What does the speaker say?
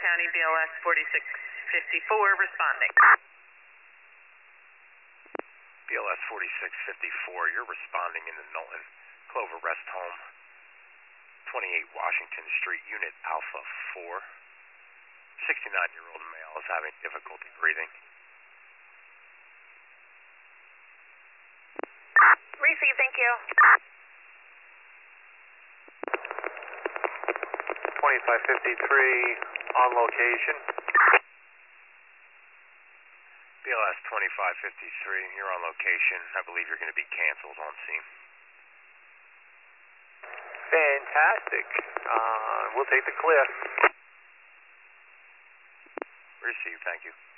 County, BLS 4654 responding. BLS 4654, you're responding in the Knowlton Clover Rest Home, 28 Washington Street, Unit Alpha 4. 69-year-old male is having difficulty breathing. Receive, thank you. 2553 on location. BLS 2553, you're on location. I believe you're going to be canceled on scene. Fantastic. We'll take the clear. Receive, thank you.